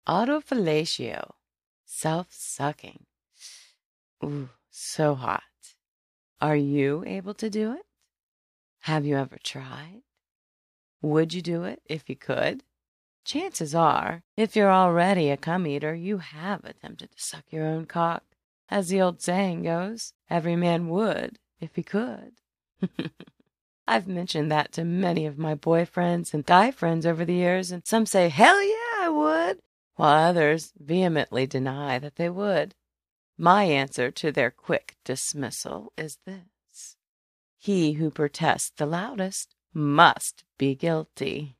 Autofellatio. Self-sucking. Ooh, so hot. Are you able to do it? Have you ever tried? Would you do it if you could? Chances are, if you're already a cum-eater, you have attempted to suck your own cock. As the old saying goes, every man would if he could. I've mentioned that to many of my boyfriends and guy friends over the years, and some say, "Hell yeah, I would," while others vehemently deny that they would. My answer to their quick dismissal is this: he who protests the loudest must be guilty.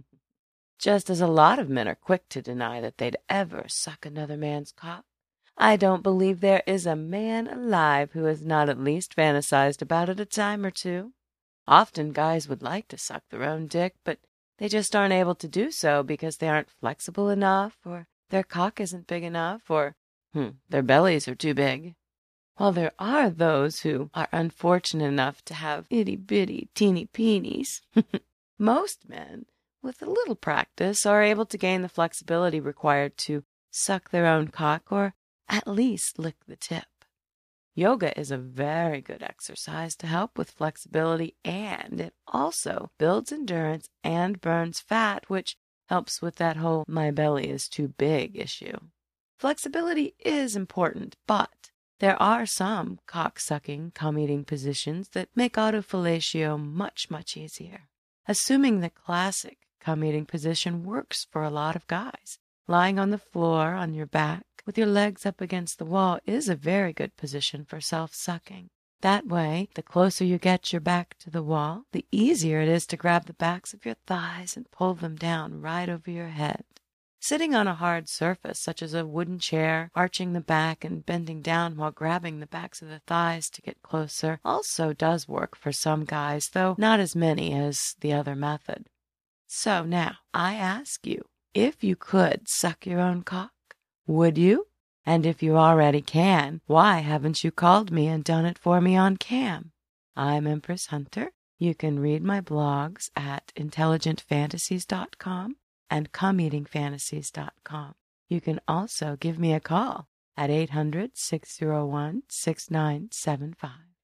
Just as a lot of men are quick to deny that they'd ever suck another man's cock, I don't believe there is a man alive who has not at least fantasized about it a time or two. Often guys would like to suck their own dick, but they just aren't able to do so because they aren't flexible enough, or their cock isn't big enough, or their bellies are too big. While there are those who are unfortunate enough to have itty-bitty teeny peenies, most men, with a little practice, are able to gain the flexibility required to suck their own cock, or at least lick the tip. Yoga is a very good exercise to help with flexibility, and it also builds endurance and burns fat, which helps with that whole "my belly is too big" issue. Flexibility is important, but there are some cock-sucking, cum-eating positions that make autofellatio much, much easier. Assuming the classic cum-eating position works for a lot of guys, lying on the floor on your back with your legs up against the wall is a very good position for self-sucking. That way, the closer you get your back to the wall, the easier it is to grab the backs of your thighs and pull them down right over your head. Sitting on a hard surface, such as a wooden chair, arching the back and bending down while grabbing the backs of the thighs to get closer, also does work for some guys, though not as many as the other method. So now, I ask you, if you could suck your own cock, would you? And if you already can, why haven't you called me and done it for me on cam? I'm Empress Hunter. You can read my blogs at intelligentfantasies.com and cumeatingfantasies.com. You can also give me a call at 800-601-6975.